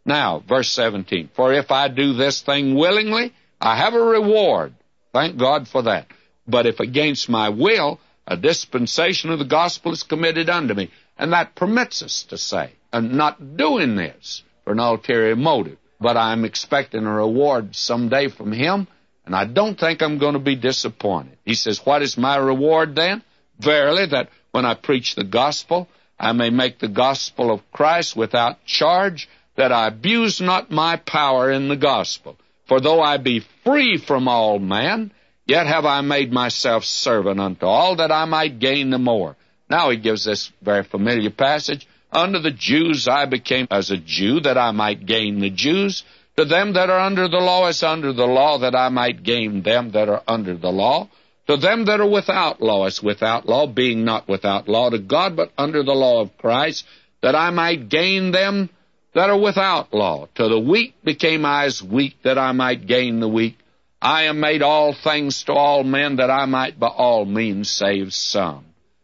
Now, verse 17, for if I do this thing willingly, I have a reward. Thank God for that. But if against my will, a dispensation of the gospel is committed unto me. And that permits us to say, I'm not doing this for an ulterior motive, but I'm expecting a reward someday from him, and I don't think I'm going to be disappointed. He says, what is my reward then? Verily, that when I preach the gospel, I may make the gospel of Christ without charge, that I abuse not my power in the gospel. For though I be free from all men, yet have I made myself servant unto all, that I might gain the more. Now he gives this very familiar passage. Unto the Jews I became as a Jew, that I might gain the Jews. To them that are under the law as under the law, that I might gain them that are under the law. To them that are without law as without law, being not without law to God, but under the law of Christ, that I might gain them that are without law. To the weak became I as weak, that I might gain the weak. I am made all things to all men, that I might by all means save some.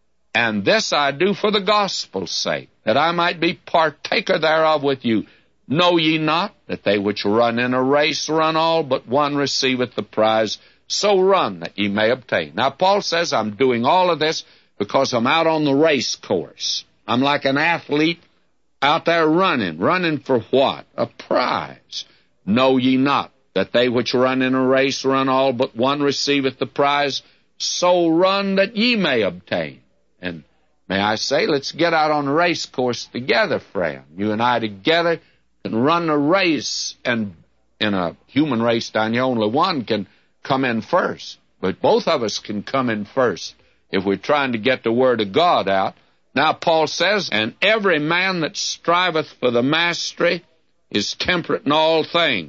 And this I do for the gospel's sake, that I might be partaker thereof with you. Know ye not that they which run in a race run all, but one receiveth the prize? So run that ye may obtain. Now, Paul says, I'm doing all of this because I'm out on the race course. I'm like an athlete out there running. Running for what? A prize. Know ye not that they which run in a race run all, but one receiveth the prize? So run that ye may obtain. And may I say, let's get out on the race course together, friend. You and I together can run a race, and in a human race, Daniel, only one can come in first. But both of us can come in first if we're trying to get the Word of God out. Now, Paul says, and every man that striveth for the mastery is temperate in all things.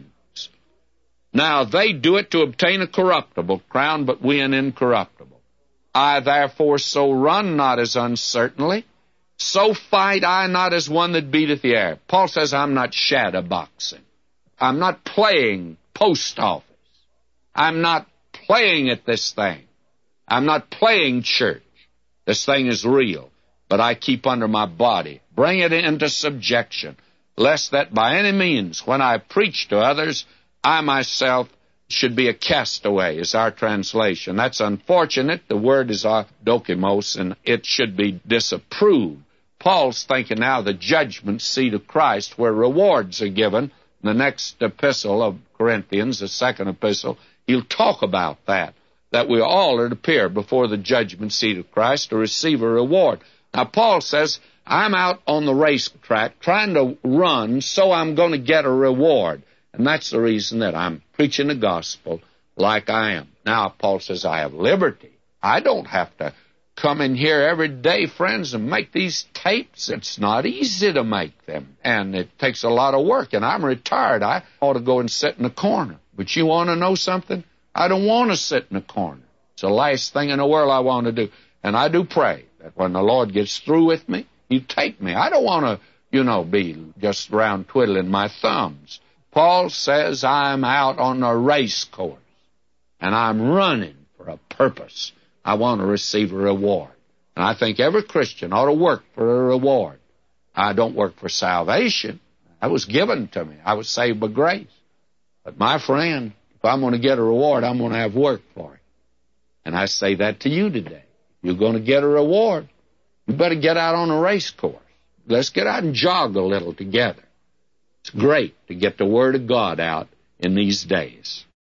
Now, they do it to obtain a corruptible crown, but we an incorruptible. I therefore so run, not as uncertainly, so fight I not as one that beateth the air. Paul says, I'm not shadow boxing. I'm not playing post office. I'm not playing at this thing. I'm not playing church. This thing is real, but I keep under my body. Bring it into subjection, lest that by any means, when I preach to others, I myself should be a castaway, is our translation. That's unfortunate. The word is dokimos, and it should be disapproved. Paul's thinking now of the judgment seat of Christ, where rewards are given. In the next epistle of Corinthians, the second epistle, he'll talk about that we all are to appear before the judgment seat of Christ to receive a reward. Now, Paul says, I'm out on the racetrack trying to run, so I'm going to get a reward. And that's the reason that I'm preaching the gospel like I am. Now, Paul says, I have liberty. I don't have to come in here every day, friends, and make these tapes. It's not easy to make them, and it takes a lot of work, and I'm retired. I ought to go and sit in the corner. But you want to know something? I don't want to sit in the corner. It's the last thing in the world I want to do. And I do pray that when the Lord gets through with me, He'll take me. I don't want to, be just around twiddling my thumbs. Paul says I'm out on a race course, and I'm running for a purpose. I want to receive a reward. And I think every Christian ought to work for a reward. I don't work for salvation. That was given to me. I was saved by grace. But my friend, if I'm going to get a reward, I'm going to have work for it. And I say that to you today. You're going to get a reward. You better get out on a race course. Let's get out and jog a little together. It's great to get the Word of God out in these days.